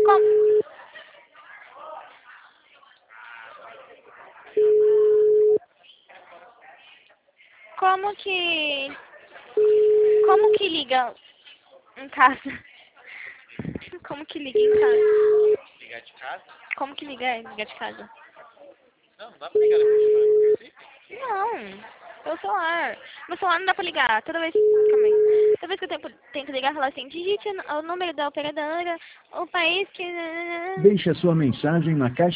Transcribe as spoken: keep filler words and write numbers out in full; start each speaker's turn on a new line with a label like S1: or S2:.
S1: Como... Como que... Como que liga em casa? Como que liga em casa?
S2: Ligar de casa?
S1: Como que liga, liga de casa?
S2: Não, não dá pra ligar no Wi-Fi.
S1: Não, pelo celular. Meu celular não dá pra ligar. Toda vez, calma aí. Toda vez que eu tento, tento ligar, fala assim, digite o número da operadora, o país que...
S3: Deixe a sua mensagem na caixa